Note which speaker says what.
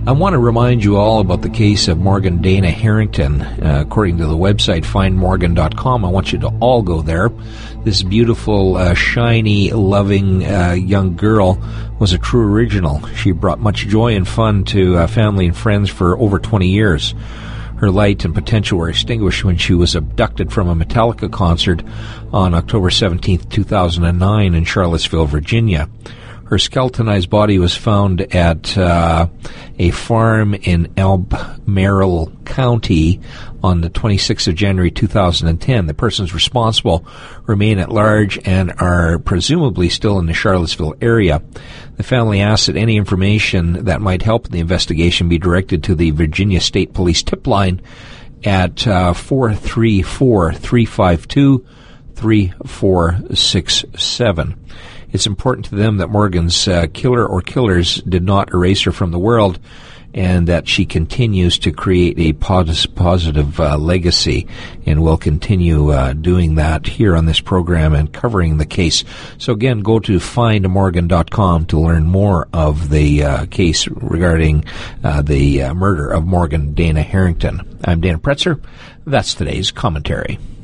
Speaker 1: I want to remind you all about the case of Morgan Dana Harrington. According to the website findmorgan.com, I want you to all go there. This beautiful, shiny, loving young girl was a true original. She brought much joy and fun to family and friends for over 20 years. Her light and potential were extinguished when she was abducted from a Metallica concert on October 17, 2009 in Charlottesville, Virginia. Her skeletonized body was found at a farm in Albemarle County on the 26th of January 2010. The persons responsible remain at large and are presumably still in the Charlottesville area. The family asks that any information that might help in the investigation be directed to the Virginia State Police tip line at 434-352-3467. It's important to them that Morgan's killer or killers did not erase her from the world, and that she continues to create a positive legacy, and will continue doing that here on this program and covering the case. So again, go to findmorgan.com to learn more of the case regarding the murder of Morgan Dana Harrington. I'm Dan Pretzer. That's today's commentary.